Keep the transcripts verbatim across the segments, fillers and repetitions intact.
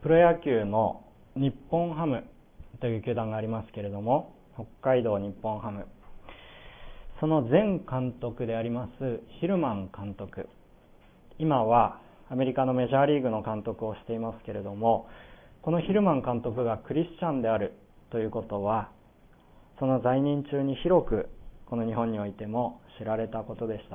プロ野球の日本ハムという球団がありますけれども、北海道日本ハム、その前監督でありますヒルマン監督、今はアメリカのメジャーリーグの監督をしていますけれども、このヒルマン監督がクリスチャンであるということは、その在任中に広くこの日本においても知られたことでした。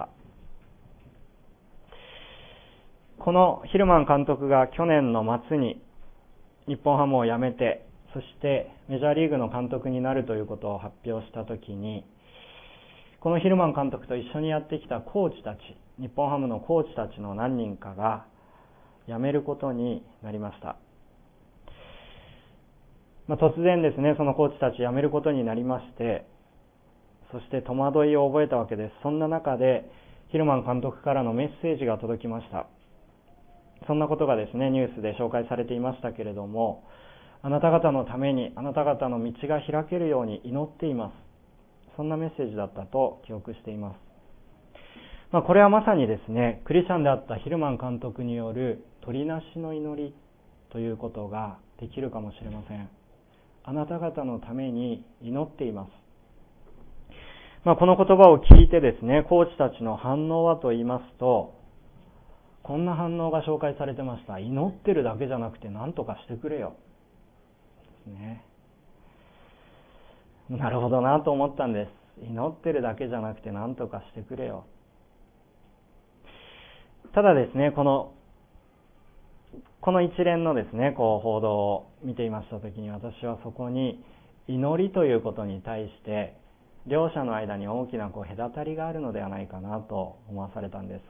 このヒルマン監督が去年の末に日本ハムを辞めて、そしてメジャーリーグの監督になるということを発表したときに、このヒルマン監督と一緒にやってきたコーチたち、日本ハムのコーチたちの何人かが辞めることになりました。まあ、突然ですね、そのコーチたち辞めることになりまして、そして戸惑いを覚えたわけです。そんな中でヒルマン監督からのメッセージが届きました。そんなことがですね、ニュースで紹介されていましたけれども、あなた方のために、あなた方の道が開けるように祈っています。そんなメッセージだったと記憶しています。まあ、これはまさにですね、クリスチャンであったヒルマン監督による取りなしの祈りということができるかもしれません。あなた方のために祈っています。まあ、この言葉を聞いてですね、コーチたちの反応はと言いますと、こんな反応が紹介されてました。祈ってるだけじゃなくて何とかしてくれよ。ですね。なるほどなと思ったんです。祈ってるだけじゃなくて何とかしてくれよ。ただですね、このこの一連のですね、こう報道を見ていましたときに、私はそこに祈りということに対して両者の間に大きなこう隔たりがあるのではないかなと思わされたんです。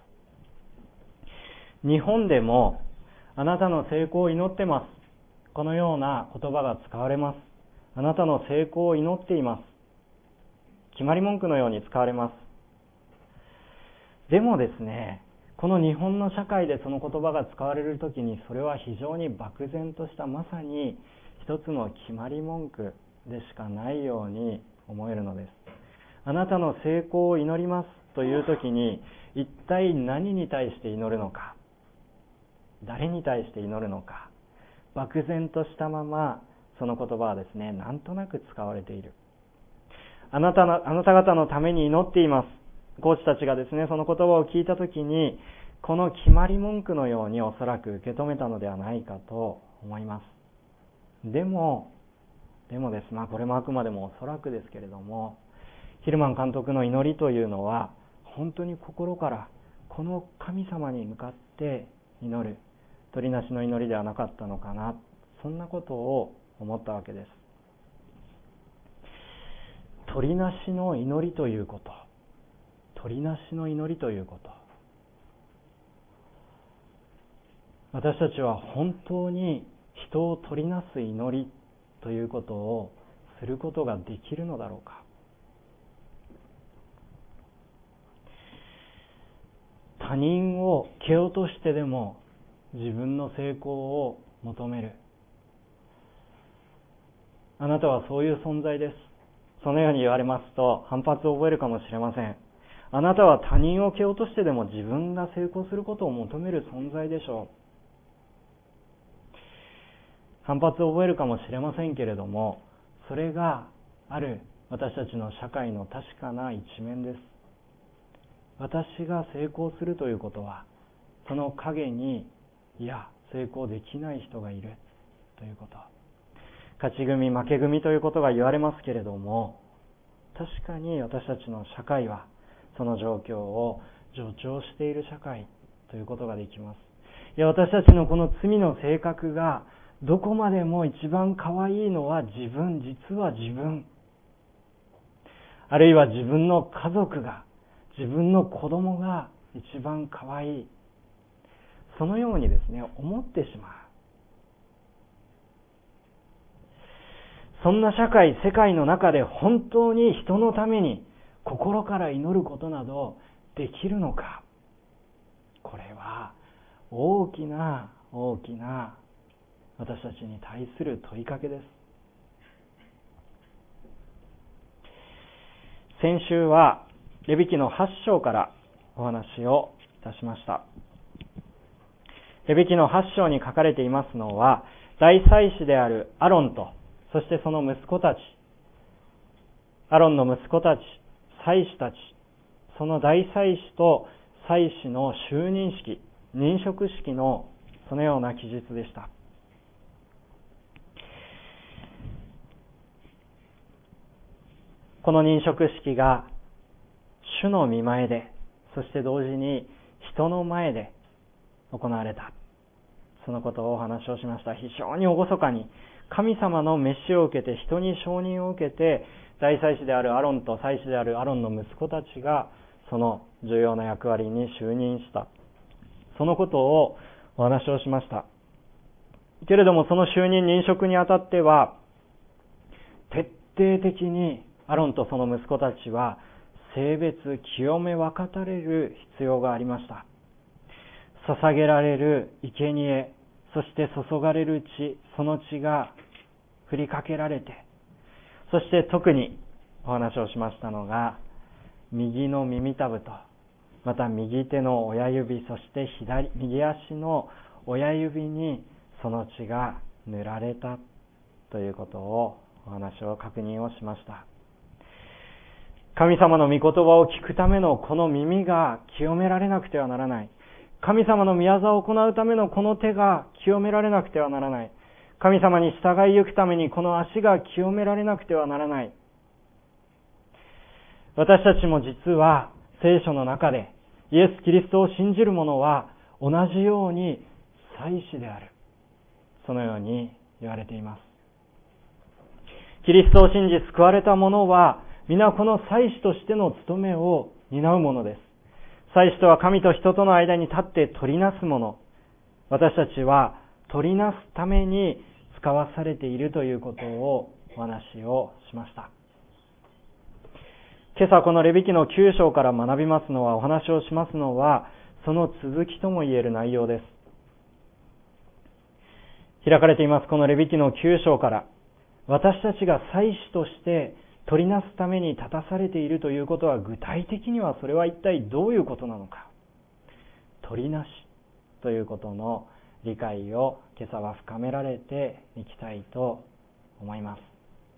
日本でもあなたの成功を祈ってます。このような言葉が使われます。あなたの成功を祈っています。決まり文句のように使われます。でもですね、この日本の社会でその言葉が使われるときに、それは非常に漠然としたまさに一つの決まり文句でしかないように思えるのです。あなたの成功を祈りますというときに、一体何に対して祈るのか、誰に対して祈るのか、漠然としたままその言葉はですね、なんとなく使われている。あなたの、あなた方のために祈っています。コーチたちがですね、その言葉を聞いたときに、この決まり文句のようにおそらく受け止めたのではないかと思います。でも、でもです。まあこれもあくまでもおそらくですけれども、ヒルマン監督の祈りというのは、本当に心からこの神様に向かって祈る、取りなしの祈りではなかったのかな、そんなことを思ったわけです。取りなしの祈りということ、取りなしの祈りということ、私たちは本当に人を取りなす祈りということをすることができるのだろうか。他人を蹴落としてでも自分の成功を求める。あなたはそういう存在です。そのように言われますと反発を覚えるかもしれません。あなたは他人を蹴落としてでも自分が成功することを求める存在でしょう。反発を覚えるかもしれませんけれども、それがある私たちの社会の確かな一面です。私が成功するということは、その陰に、いや、成功できない人がいるということ。勝ち組、負け組ということが言われますけれども、確かに私たちの社会は、その状況を助長している社会ということができます。いや、私たちのこの罪の性格が、どこまでも一番可愛いのは自分、実は自分。あるいは自分の家族が、自分の子供が一番可愛い。そのようにですね、思ってしまう。そんな社会、世界の中で本当に人のために心から祈ることなどできるのか。これは大きな大きな私たちに対する問いかけです。先週はレビ記のはち章からお話をいたしました。レビ記のはち章に書かれていますのは、 大祭司であるアロンと、そしてその息子たち、アロンの息子たち、祭司たち、その大祭司と祭司の就任式、任職式のそのような記述でした。この任職式が主の御前で、そして同時に人の前で行われた、そのことをお話をしました。非常に厳かに神様の召しを受けて、人に承認を受けて、大祭司であるアロンと祭司であるアロンの息子たちがその重要な役割に就任した、そのことをお話をしました。けれども、その就任任職にあたっては、徹底的にアロンとその息子たちは性別清め分かたれる必要がありました。捧げられる生贄、そして注がれる血、その血が振りかけられて、そして特にお話をしましたのが、右の耳たぶと、また右手の親指、そして左右足の親指にその血が塗られたということをお話を確認をしました。神様の御言葉を聞くためのこの耳が清められなくてはならない。神様の御業を行うためのこの手が清められなくてはならない。神様に従い行くためにこの足が清められなくてはならない。私たちも実は聖書の中でイエス・キリストを信じる者は同じように祭司である、そのように言われています。キリストを信じ救われた者は皆この祭司としての務めを担うものです。祭司とは神と人との間に立って取りなすもの。私たちは取りなすために使わされているということをお話をしました。今朝このレビ記のきゅう章から学びますのは、お話をしますのは、その続きとも言える内容です。開かれていますこのレビ記のきゅう章から、私たちが祭司として取りなすために立たされているということは、具体的にはそれは一体どういうことなのか。取りなしということの理解を今朝は深められていきたいと思います。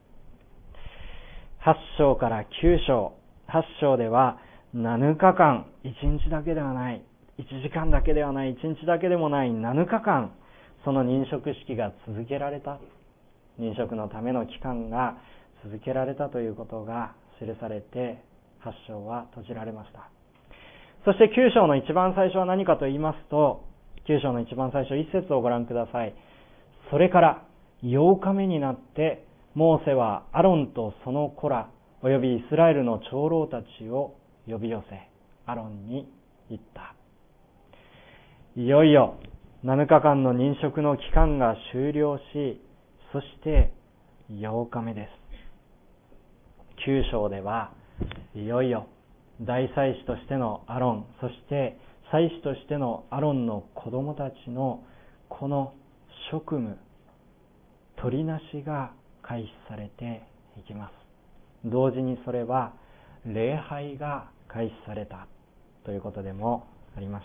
はち章からきゅう章、はち章ではなのかかん、いちにちだけではない、いちじかんだけではない、いちにちだけでもないなのかかん、その任職式が続けられた、任職のための期間が続けられたということが記されて、はち章は閉じられました。そしてきゅう章の一番最初は何かと言いますと、きゅう章の一番最初いち節をご覧ください。それからようかめになってモーセはアロンとその子らおよびイスラエルの長老たちを呼び寄せ、アロンに言った。いよいよなのかかんの任職の期間が終了し、そしてようかめです。きゅう章ではいよいよ大祭司としてのアロン、そして祭司としてのアロンの子供たちのこの職務、取りなしが開始されていきます。同時にそれは礼拝が開始されたということでもありました。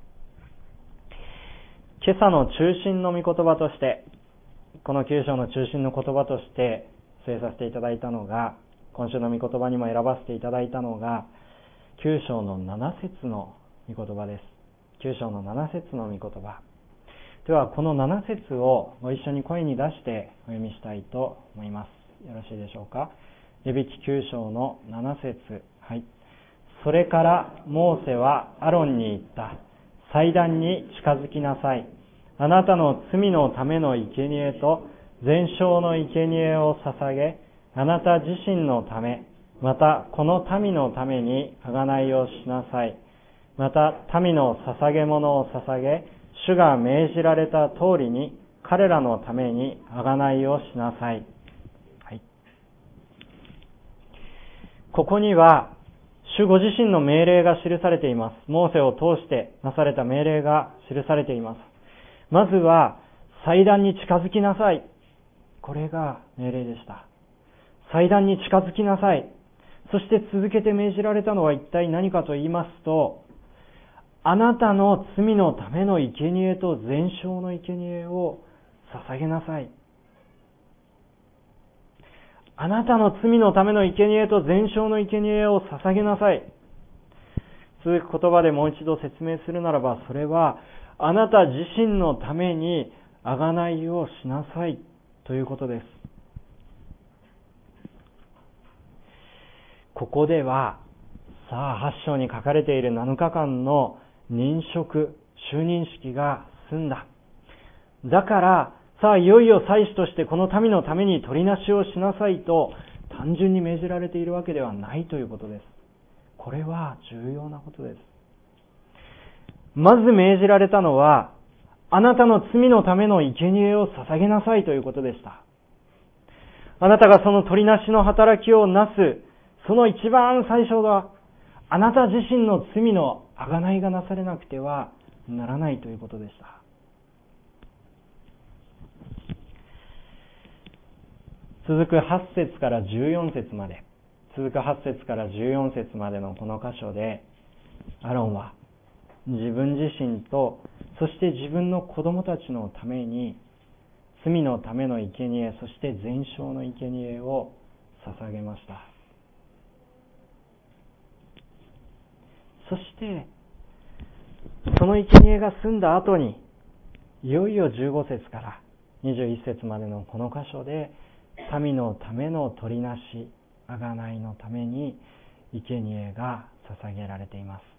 今朝の中心の御言葉として、このきゅう章の中心の言葉として据えさせていただいたのが、今週の御言葉にも選ばせていただいたのがきゅう章のなな節の御言葉です。きゅう章のなな節の御言葉では、このなな節をご一緒に声に出してお読みしたいと思います。よろしいでしょうか。レビ記きゅう章のなな節、はい。それからモーセはアロンに言った。祭壇に近づきなさい。あなたの罪のための生贄と全焼の生贄を捧げ、あなた自身のため、またこの民のために贖いをしなさい。また民の捧げ物を捧げ、主が命じられた通りに彼らのために贖いをしなさい。はい、ここには主ご自身の命令が記されています。モーセを通してなされた命令が記されています。まずは祭壇に近づきなさい。これが命令でした。祭壇に近づきなさい。そして続けて命じられたのは一体何かと言いますと、あなたの罪のための生贄と全焼の生贄を捧げなさい。あなたの罪のための生贄と全焼の生贄を捧げなさい。続く言葉でもう一度説明するならば、それはあなた自身のために贖いをしなさいということです。ここでは、さあはち章に書かれているなのかかんの任職、就任式が済んだ。だから、さあいよいよ祭司としてこの民のために取りなしをしなさいと単純に命じられているわけではないということです。これは重要なことです。まず命じられたのは、あなたの罪のための生贄を捧げなさいということでした。あなたがその取りなしの働きをなす、その一番最初は、あなた自身の罪の贖いがなされなくてはならないということでした。続くはち節からじゅうよん節まで、続くはち節からじゅうよん節までのこの箇所で、アロンは自分自身と、そして自分の子供たちのために、罪のための生贄、そして全焼の生贄を捧げました。そして、その生贄が済んだ後に、いよいよじゅうご節からにじゅういち節までのこの箇所で、民のための取りなし、贖いのために生贄が捧げられています。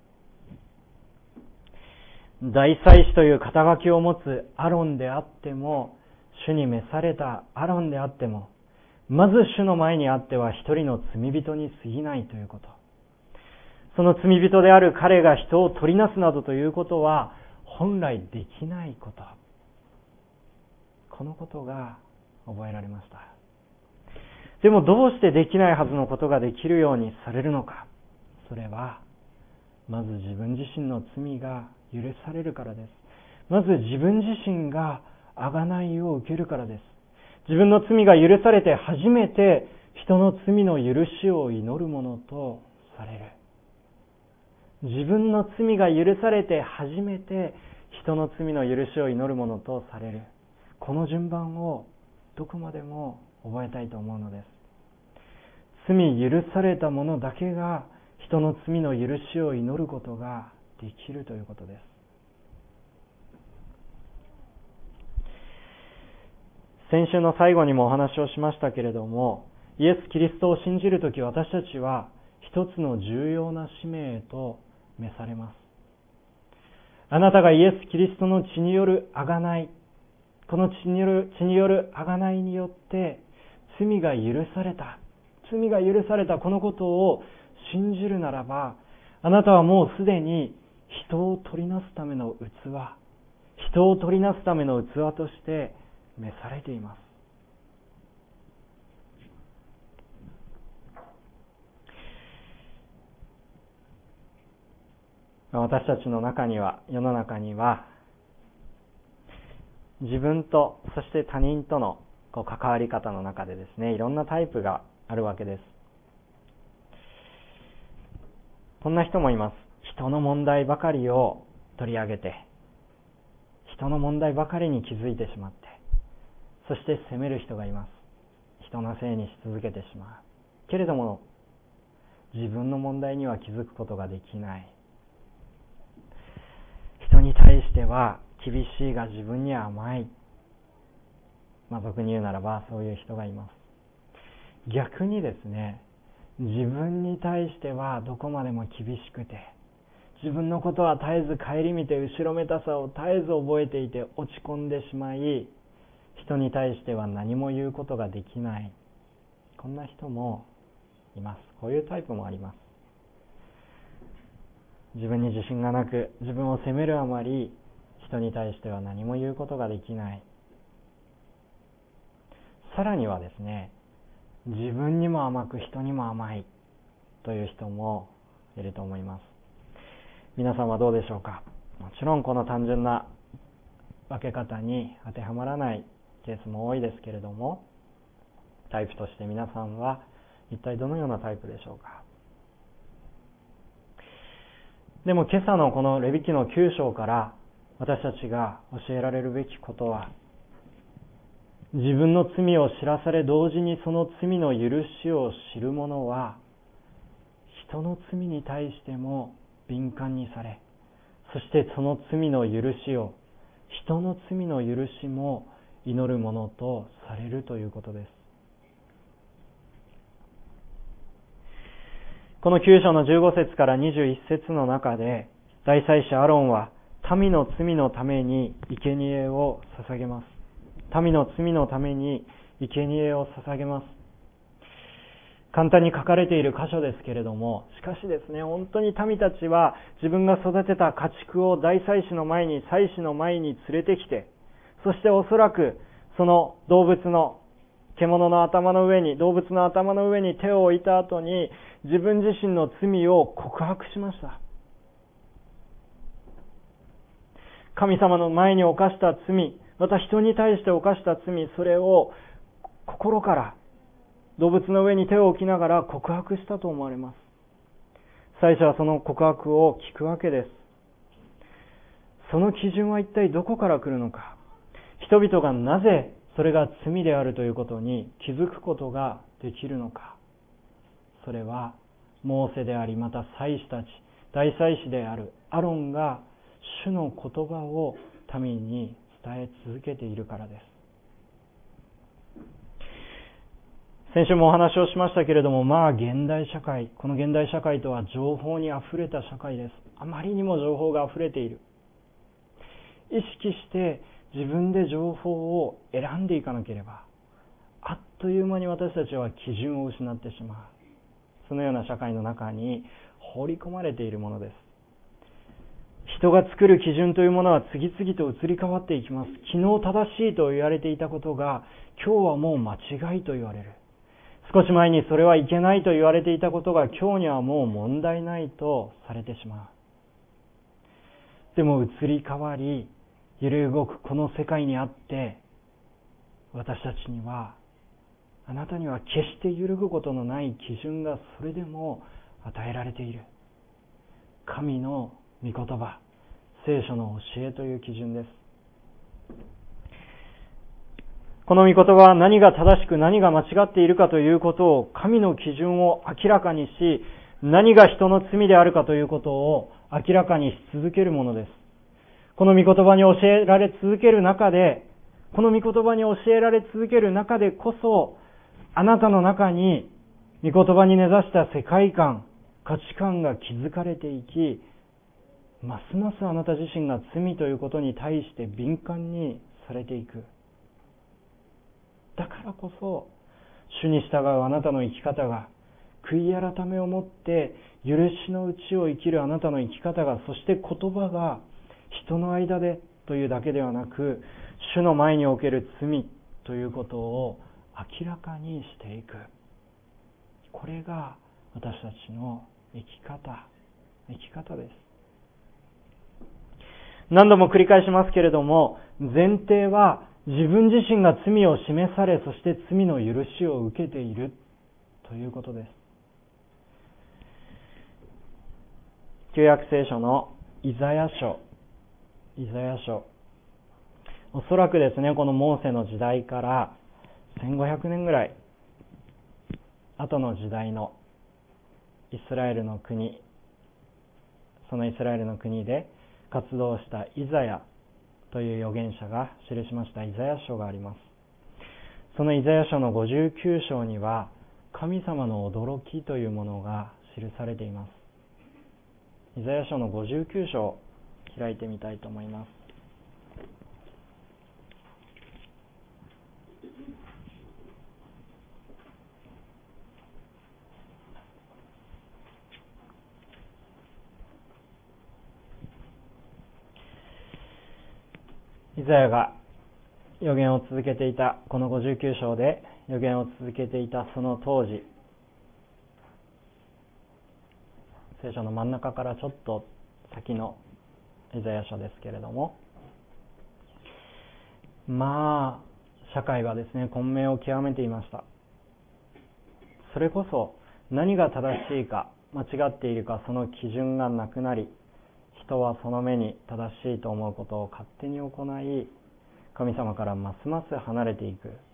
大祭司という肩書きを持つアロンであっても、主に召されたアロンであっても、まず主の前にあっては一人の罪人に過ぎないということ。その罪人である彼が人を取りなすなどということは本来できないこと。このことが覚えられました。でもどうしてできないはずのことができるようにされるのか。それはまず自分自身の罪が許されるからです。まず自分自身が贖いを受けるからです。自分の罪が許されて初めて人の罪の許しを祈るものとされる。自分の罪が許されて初めて人の罪の許しを祈るものとされる。この順番をどこまでも覚えたいと思うのです。罪許された者だけが人の罪の許しを祈ることができるということです。先週の最後にもお話をしましたけれども、イエス・キリストを信じるとき私たちは一つの重要な使命へと召されます。あなたがイエス・キリストの血による贖い、この血による、血による贖いによって罪が許された、罪が許されたこのことを信じるならば、あなたはもうすでに人を取りなすための器、人を取りなすための器として召されています。私たちの中には、世の中には、自分と、そして他人とのこう関わり方の中でですね、いろんなタイプがあるわけです。こんな人もいます。人の問題ばかりを取り上げて、人の問題ばかりに気づいてしまって、そして責める人がいます。人のせいにし続けてしまう。けれども、自分の問題には気づくことができない。人に対しては厳しいが自分には甘い。まあ、俗に言うならばそういう人がいます。逆にですね、自分に対してはどこまでも厳しくて、自分のことは絶えず顧みて後ろめたさを絶えず覚えていて落ち込んでしまい、人に対しては何も言うことができない。こんな人もいます。こういうタイプもあります。自分に自信がなく、自分を責めるあまり、人に対しては何も言うことができない。さらにはですね、自分にも甘く人にも甘いという人もいると思います。皆さんはどうでしょうか。もちろんこの単純な分け方に当てはまらないケースも多いですけれども、タイプとして皆さんは一体どのようなタイプでしょうか。でも今朝のこのレビ記のきゅう章から私たちが教えられるべきことは、 自分の罪を知らされ、同時にその罪の許しを知る者は、人の罪に対しても敏感にされ、そしてその罪の許しを、人の罪の許しも祈るものとされるということです。このきゅう章のじゅうご節からにじゅういち節の中で、大祭司アロンは民の罪のために生贄を捧げます。民の罪のために生贄を捧げます。簡単に書かれている箇所ですけれども、しかしですね、本当に民たちは自分が育てた家畜を大祭司の前に、祭司の前に連れてきて、そしておそらくその動物の獣の頭の上に、動物の頭の上に手を置いた後に、自分自身の罪を告白しました。神様の前に犯した罪、また人に対して犯した罪、それを心から動物の上に手を置きながら告白したと思われます。祭司はその告白を聞くわけです。その基準は一体どこから来るのか。人々がなぜそれが罪であるということに気づくことができるのか。それはモーセであり、また祭司たち、大祭司であるアロンが主の言葉を民に伝え続けているからです。先週もお話をしましたけれども、まあ現代社会、この現代社会とは情報にあふれた社会です。あまりにも情報があふれている。意識して自分で情報を選んでいかなければ、あっという間に私たちは基準を失ってしまう。そのような社会の中に放り込まれているものです。人が作る基準というものは次々と移り変わっていきます。昨日正しいと言われていたことが、今日はもう間違いと言われる。少し前にそれはいけないと言われていたことが、今日にはもう問題ないとされてしまう。でも移り変わり、揺れ動くこの世界にあって、私たちには、あなたには決して揺るぐことのない基準がそれでも与えられている。神の御言葉、聖書の教えという基準です。この御言葉は何が正しく何が間違っているかということを、神の基準を明らかにし、何が人の罪であるかということを明らかにし続けるものです。この御言葉に教えられ続ける中で、この御言葉に教えられ続ける中でこそ、あなたの中に御言葉に根ざした世界観、価値観が築かれていき、ますますあなた自身が罪ということに対して敏感にされていく。だからこそ、主に従うあなたの生き方が、悔い改めをもって許しのうちを生きるあなたの生き方が、そして言葉が人の間でというだけではなく、主の前における罪ということを明らかにしていく。これが私たちの生き方、生き方です。何度も繰り返しますけれども、前提は自分自身が罪を示され、そして罪の許しを受けているということです。旧約聖書のイザヤ書、イザヤ書、おそらくですね、このモーセの時代からせんごひゃくねんぐらい後の時代のイスラエルの国、そのイスラエルの国で活動したイザヤという預言者が記しましたイザヤ書があります。そのイザヤ書のごじゅうきゅう章には、神様の驚きというものが記されています。イザヤ書のごじゅうきゅう章を開いてみたいと思います。イザヤが預言を続けていた、このごじゅうきゅう章で預言を続けていたその当時、聖書の真ん中からちょっと先のイザヤ書ですけれども、まあ社会はですね、混迷を極めていました。それこそ何が正しいか間違っているか、その基準がなくなり、人はその目に正しいと思うことを勝手に行い、神様からますます離れていく、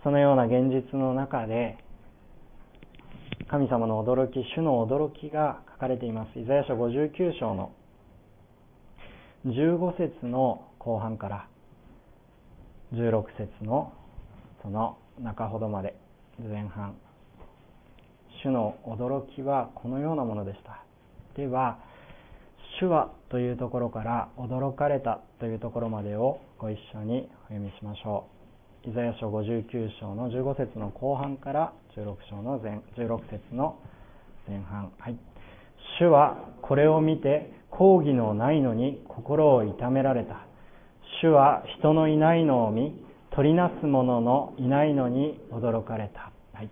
そのような現実の中で、神様の驚き、主の驚きが書かれています。イザヤ書ごじゅうきゅう章のじゅうご節の後半からじゅうろく節のその中ほどまで、前半。主の驚きはこのようなものでした。では、主はというところから驚かれたというところまでをご一緒にお読みしましょう。イザヤ書ごじゅうきゅう章のじゅうご節の後半からじゅうろく章の前じゅうろく節の前半。はい。主はこれを見て抗議のないのに心を痛められた。主は人のいないのを見、取りなす者のいないのに驚かれた。はい。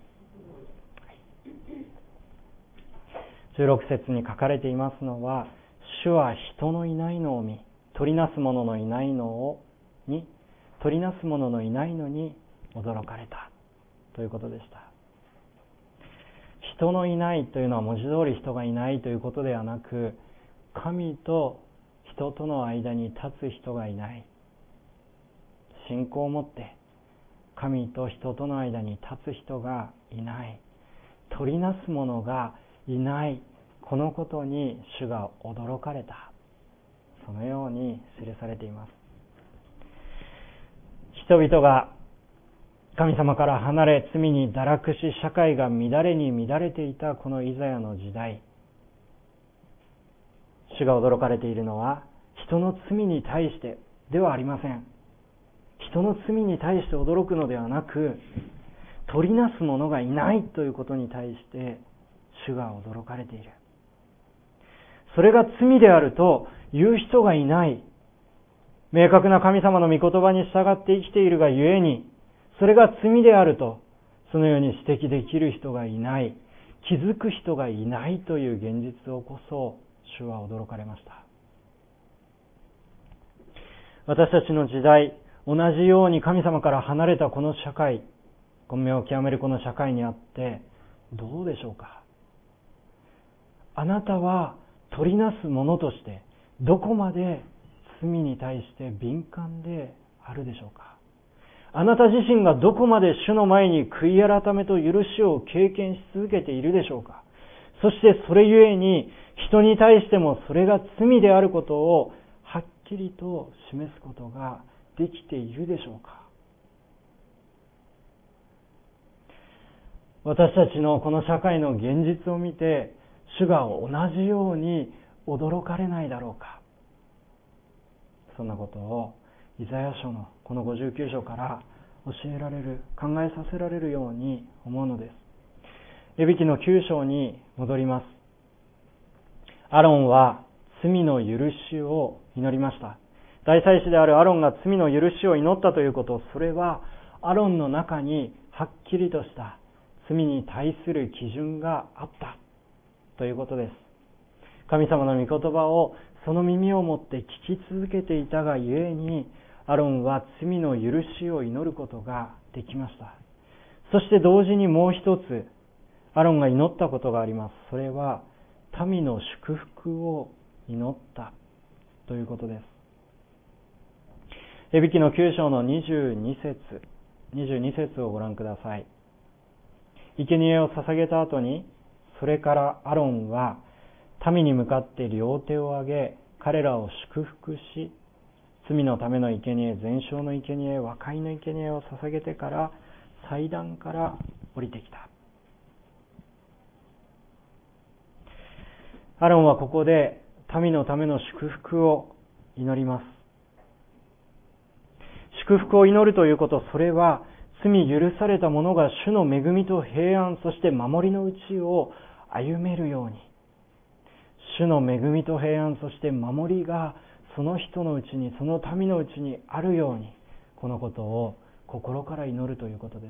じゅうろく節に書かれていますのは、主は人のいないのを見、取りなす者のいないのをに、取りなす者のいないのに驚かれたということでした。人のいないというのは文字通り人がいないということではなく、神と人との間に立つ人がいない。信仰を持って神と人との間に立つ人がいない。取りなす者がいない。このことに主が驚かれた。そのように記されています。人々が神様から離れ、罪に堕落し、社会が乱れに乱れていたこのイザヤの時代、主が驚かれているのは人の罪に対してではありません。人の罪に対して驚くのではなく、取りなす者がいないということに対して主が驚かれている。それが罪であると言う人がいない。明確な神様の御言葉に従って生きているがゆえに、それが罪であるとそのように指摘できる人がいない、気づく人がいないという現実をこそ主は驚かれました。私たちの時代、同じように神様から離れたこの社会、混迷を極めるこの社会にあってどうでしょうか。あなたは取りなす者としてどこまで罪に対して敏感であるでしょうか。あなた自身がどこまで主の前に悔い改めと許しを経験し続けているでしょうか。そしてそれゆえに人に対してもそれが罪であることをはっきりと示すことができているでしょうか。私たちのこの社会の現実を見て、主が同じように驚かれないだろうか。そんなことをイザヤ書のこのごじゅうきゅう章から教えられる、考えさせられるように思うのです。レビ記のきゅう章に戻ります。アロンは罪の許しを祈りました。大祭司であるアロンが罪の許しを祈ったということ、それはアロンの中にはっきりとした罪に対する基準があったということです。神様の御言葉をその耳を持って聞き続けていたがゆえに、アロンは罪の許しを祈ることができました。そして同時にもう一つ、アロンが祈ったことがあります。それは民の祝福を祈ったということです。レビ記のきゅう章のにじゅうに節、にじゅうに節をご覧ください。生贄を捧げた後に、それからアロンは民に向かって両手を上げ、彼らを祝福し、罪のための生贄、全焼の生贄、和解の生贄を捧げてから祭壇から降りてきた。アロンはここで民のための祝福を祈ります。祝福を祈るということ、それは罪許された者が主の恵みと平安、そして守りのうちを歩めるように、主の恵みと平安、そして守りがその人のうちに、その民のうちにあるように、このことを心から祈るということです。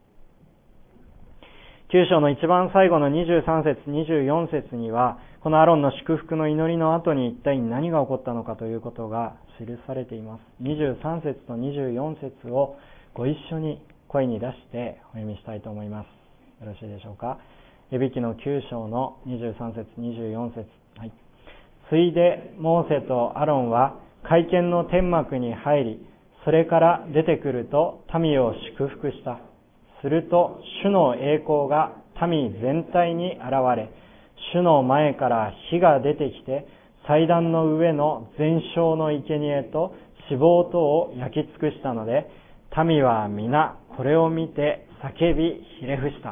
きゅう章の一番最後のにじゅうさん節、にじゅうよん節には、このアロンの祝福の祈りの後に一体何が起こったのかということが記されています。にじゅうさん節とにじゅうよん節をご一緒に声に出してお読みしたいと思います。よろしいでしょうか。レビ記のきゅう章のにじゅうさん節、にじゅうよん節、はい。ついでモーセとアロンは会見の天幕に入り、 それから出てくると民を祝福した。すると主の栄光が民全体に現れ、主の前から火が出てきて、祭壇の上の全焼の生贄と脂肪とを焼き尽くしたので、民は皆これを見て叫びひれ伏した。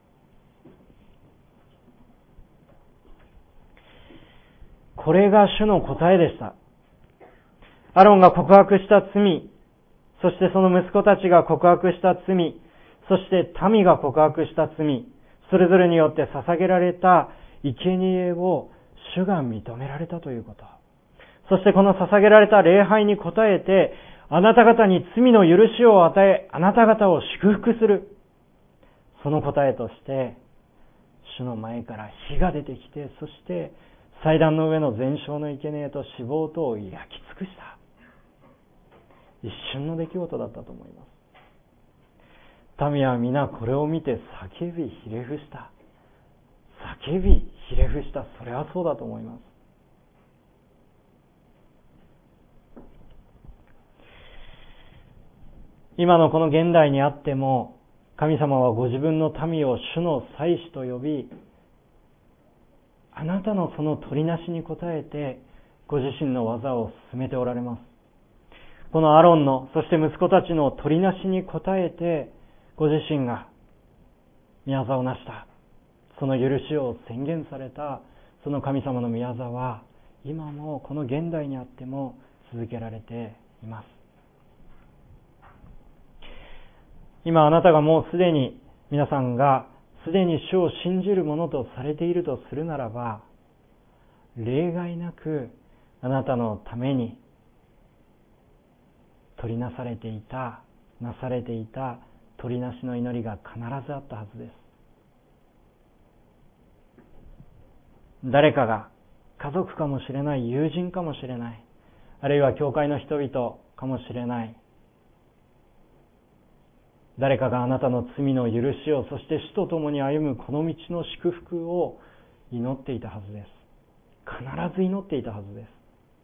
これが主の答えでした。アロンが告白した罪、そしてその息子たちが告白した罪、そして民が告白した罪、それぞれによって捧げられた生贄を主が認められたということ。そしてこの捧げられた礼拝に応えて、あなた方に罪の許しを与え、あなた方を祝福する。その答えとして、主の前から火が出てきて、そして祭壇の上の全焼の生贄と脂肪とを焼き尽くした。一瞬の出来事だったと思います。民は皆これを見て叫びひれ伏した。叫びひれ伏した。それはそうだと思います。今のこの現代にあっても、神様はご自分の民を主の祭司と呼び、あなたのその取りなしに応えてご自身の技を進めておられます。このアロンの、そして息子たちの取りなしに応えて、ご自身が宮業を成した、その許しを宣言された、その神様の宮業は、今もこの現代にあっても続けられています。今あなたがもうすでに、皆さんがすでに主を信じるものとされているとするならば、例外なくあなたのために取りなされていた、なされていた取りなしの祈りが必ずあったはずです。誰かが、家族かもしれない、友人かもしれない、あるいは教会の人々かもしれない、誰かがあなたの罪の許しを、そして主と共に歩むこの道の祝福を祈っていたはずです。必ず祈っていたはずです。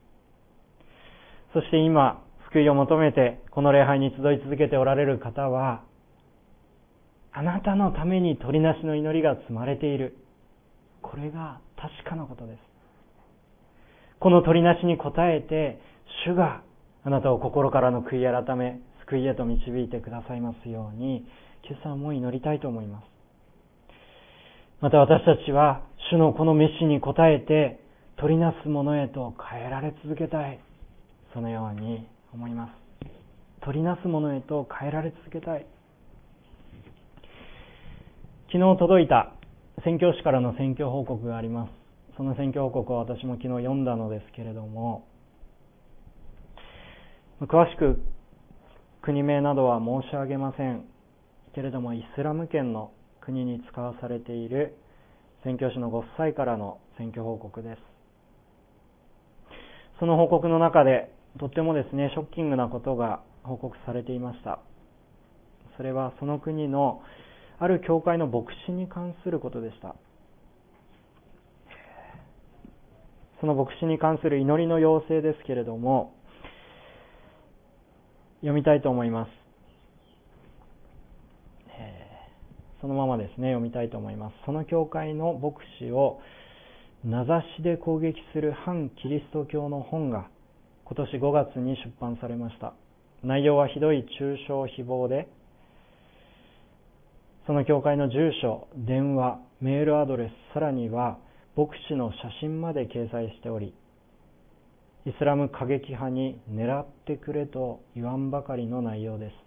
そして今、救いを求めてこの礼拝に集い続けておられる方は、あなたのために取りなしの祈りが積まれている。これが確かなことです。この取りなしに応えて、主があなたを心からの悔い改め、救いへと導いてくださいますように、今朝も祈りたいと思います。また私たちは、主のこの召しに応えて、取りなすものへと変えられ続けたい。そのように思います。取りなすものへと変えられ続けたい。昨日届いた宣教師からの宣教報告があります。その宣教報告を私も昨日読んだのですけれども、詳しく国名などは申し上げませんけれども、イスラム圏の国に使わされている宣教師のご夫妻からの宣教報告です。その報告の中でとってもですね、ショッキングなことが報告されていました。それはその国のある教会の牧師に関することでした。その牧師に関する祈りの要請ですけれども、読みたいと思います。そのままですね、読みたいと思います。その教会の牧師を名指しで攻撃する反キリスト教の本が今年ごがつに出版されました。内容はひどい中傷誹謗で、その教会の住所、電話、メールアドレス、さらには牧師の写真まで掲載しており、イスラム過激派に狙ってくれと言わんばかりの内容です。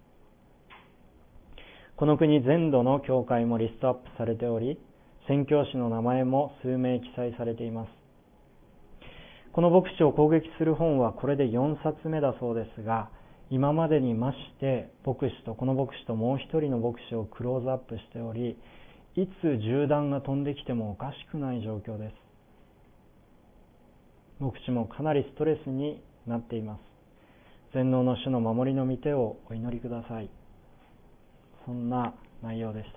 この国全土の教会もリストアップされており、宣教師の名前も数名記載されています。この牧師を攻撃する本はこれでよんさつめだそうですが、今までに増して牧師とこの牧師ともう一人の牧師をクローズアップしており、いつ銃弾が飛んできてもおかしくない状況です。牧師もかなりストレスになっています。全能の主の守りの御手をお祈りください。そんな内容でした。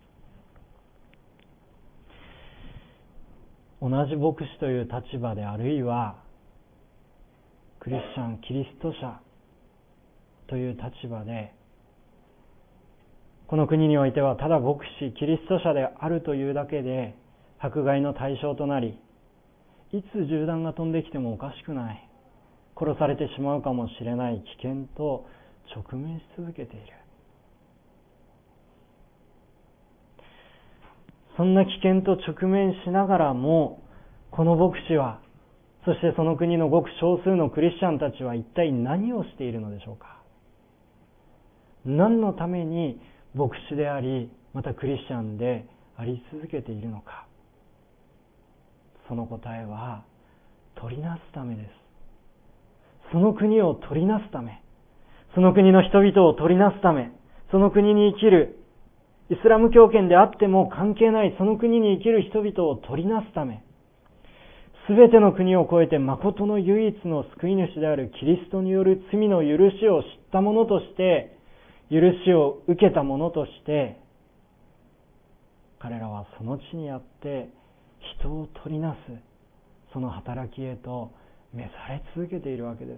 同じ牧師という立場で、あるいはクリスチャン、キリスト者、 という立場で、この国においてはただ牧師、キリスト者であるというだけで迫害の対象となり、いつ銃弾が飛んできてもおかしくない、殺されてしまうかもしれない危険と直面し続けている。そんな危険と直面しながらも、この牧師は、そしてその国のごく少数のクリスチャンたちは一体何をしているのでしょうか。何のために牧師であり、またクリスチャンであり続けているのか。その答えは、取りなすためです。その国を取りなすため、その国の人々を取りなすため、その国に生きるイスラム教圏であっても関係ないその国に生きる人々を取りなすため、すべての国を超えて誠の唯一の救い主であるキリストによる罪の許しを知った者として、許しを受けた者として、彼らはその地にあって人を取りなす、その働きへと召され続けているわけです。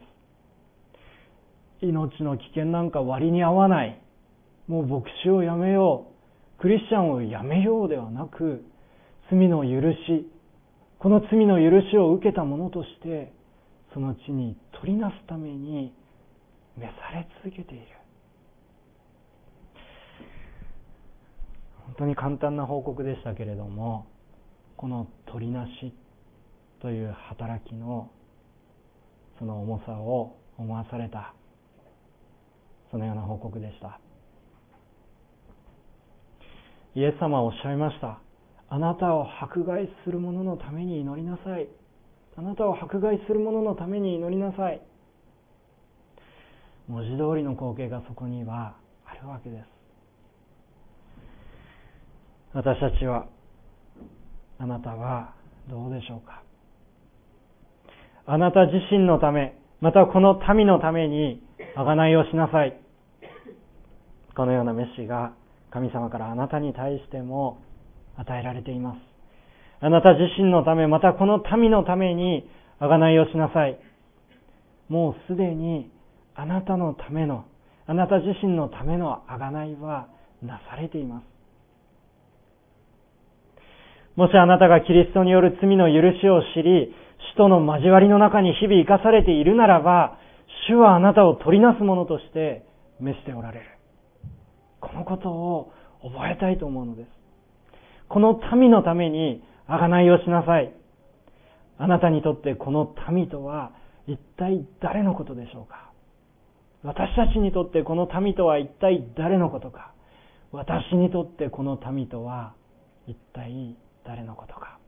命の危険なんか割に合わない、もう牧師をやめよう、クリスチャンをやめようではなく、罪の許し、この罪の許しを受けた者としてその地に取りなすために召され続けている。本当に簡単な報告でしたけれども、この取りなしという働きのその重さを思わされた、そのような報告でした。イエス様はおっしゃいました。あなたを迫害する者のために祈りなさい。あなたを迫害する者のために祈りなさい。文字通りの光景がそこにはあるわけです。私たちは、あなたはどうでしょうか。あなた自身のため、またこの民のために贖いをしなさい。このような召しが神様からあなたに対しても与えられています。あなた自身のため、またこの民のために贖いをしなさい。もうすでにあなたのための、あなた自身のための贖いはなされています。もしあなたがキリストによる罪の許しを知り、主との交わりの中に日々生かされているならば、主はあなたを取りなすものとして召しておられる。このことを覚えたいと思うのです。この民のために贖いをしなさい。あなたにとってこの民とは一体誰のことでしょうか。私たちにとってこの民とは一体誰のことか。私にとってこの民とは一体誰のことか。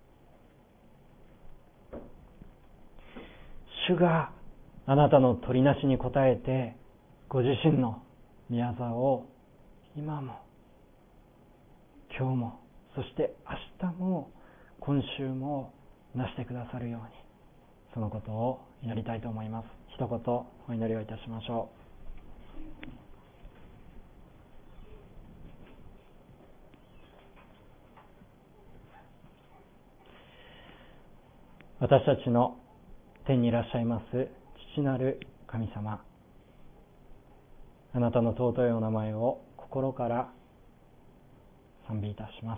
主があなたの取りなしに応えて、ご自身の宮座を今も今日も、そして明日も今週もなしてくださるように、そのことを祈りたいと思います。一言お祈りをいたしましょう。私たちの天にいらっしゃいます父なる神様、あなたの尊いお名前を心から賛美いたします。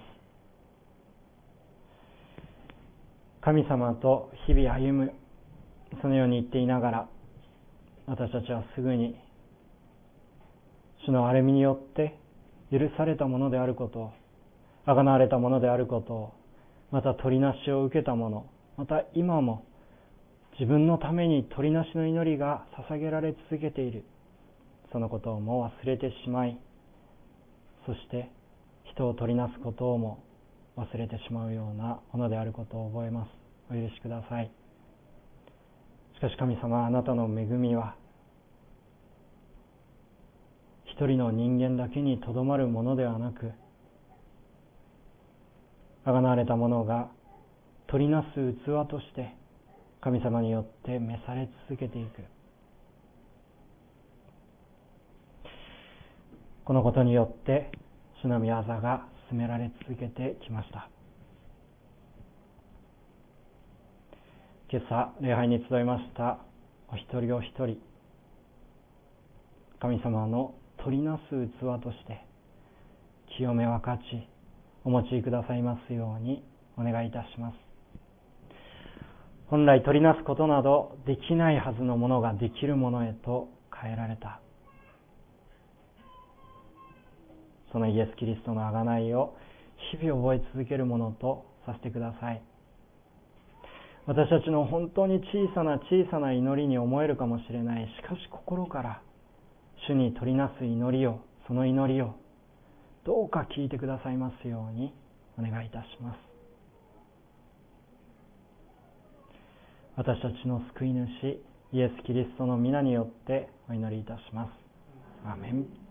神様と日々歩む、そのように言っていながら、私たちはすぐに主の憐れみによって許されたものであることを、贖われたものであることを、また取りなしを受けたもの、また今も自分のために取りなしの祈りが捧げられ続けている、そのことをもう忘れてしまい、そして人を取りなすことをも忘れてしまうようなものであることを覚えます。お許しください。しかし神様、あなたの恵みは一人の人間だけにとどまるものではなく、贖われたものが取りなす器として神様によって召され続けていく。このことによって主の御業が進められ続けてきました。今朝礼拝に集いましたお一人お一人、 神様の取りなす器として清め分かちお持ちくださいますようにお願いいたします。本来取りなすことなどできないはずのものができるものへと変えられた、そのイエス・キリストの贖いを日々覚え続けるものとさせてください。私たちの本当に小さな小さな祈りに思えるかもしれない。しかし心から主に取りなす祈りを、その祈りをどうか聞いてくださいますようにお願いいたします。私たちの救い主イエス・キリストの皆によってお祈りいたします。アーメン。